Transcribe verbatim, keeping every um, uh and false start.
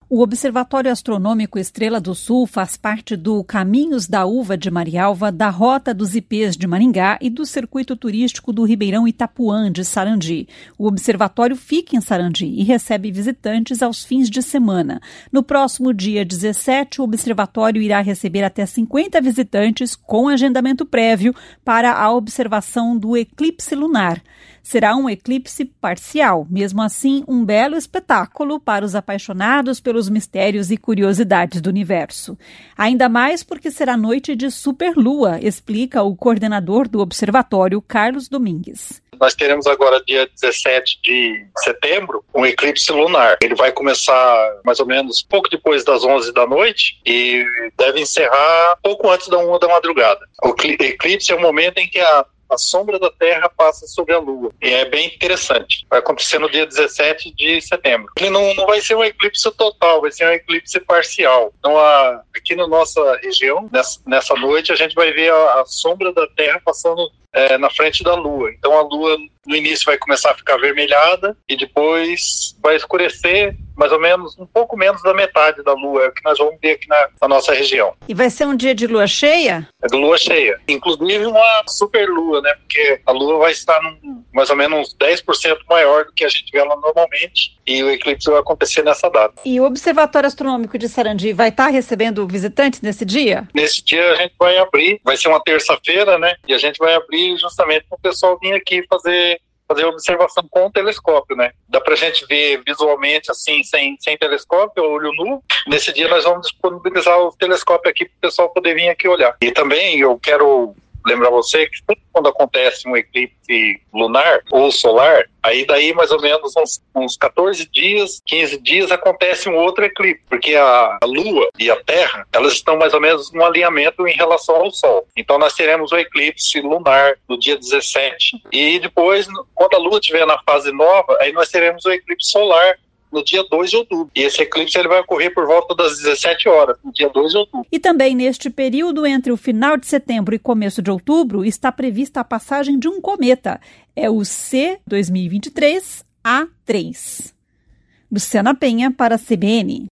O Observatório Astronômico Estrela do Sul faz parte do Caminhos da Uva de Marialva, da Rota dos Ipês de Maringá e do Circuito Turístico do Ribeirão Itapuã de Sarandi. O observatório fica em Sarandi e recebe visitantes aos fins de semana. No próximo dia dezessete, o observatório irá receber até cinquenta visitantes com agendamento prévio para a observação do eclipse lunar. Será um eclipse parcial, mesmo assim um belo espetáculo para os apaixonados pelos mistérios e curiosidades do universo. Ainda mais porque será noite de superlua, explica o coordenador do observatório, Carlos Domingues. Nós teremos agora, dia dezessete de setembro, um eclipse lunar. Ele vai começar mais ou menos pouco depois das onze da noite e deve encerrar pouco antes da uma da madrugada. O eclipse é o momento em que a A sombra da Terra passa sobre a Lua. E é bem interessante. Vai acontecer no dia dezessete de setembro. Ele não, não vai ser um eclipse total, vai ser um eclipse parcial. Então, a, aqui na nossa região, nessa, nessa noite, a gente vai ver a, a sombra da Terra passando é, na frente da Lua. Então, a Lua, no início, vai começar a ficar avermelhada e depois vai escurecer mais ou menos, um pouco menos da metade da Lua, é o que nós vamos ver aqui na, na nossa região. E vai ser um dia de lua cheia? É de lua cheia. Inclusive uma super lua, né? Porque a Lua vai estar num, mais ou menos dez por cento maior do que a gente vê ela normalmente e o eclipse vai acontecer nessa data. E o Observatório Astronômico de Sarandi vai estar recebendo visitantes nesse dia? Nesse dia a gente vai abrir, vai ser uma terça-feira, né? E a gente vai abrir justamente para o pessoal vir aqui fazer... fazer observação com o telescópio, né? Dá pra gente ver visualmente, assim, sem, sem telescópio, olho nu. Nesse dia nós vamos disponibilizar o telescópio aqui para o pessoal poder vir aqui olhar. E também eu quero lembrar você que quando acontece um eclipse lunar ou solar, aí daí mais ou menos uns, uns catorze dias, quinze dias acontece um outro eclipse, porque a, a Lua e a Terra, elas estão mais ou menos num alinhamento em relação ao Sol. Então nós teremos o eclipse lunar no dia dezessete e depois, quando a Lua estiver na fase nova, aí nós teremos o eclipse solar no dia dois de outubro. E esse eclipse ele vai ocorrer por volta das dezessete horas, no dia dois de outubro. E também neste período, entre o final de setembro e começo de outubro, está prevista a passagem de um cometa. É o C dois mil e vinte e três A três. Luciana Penha para a C B N.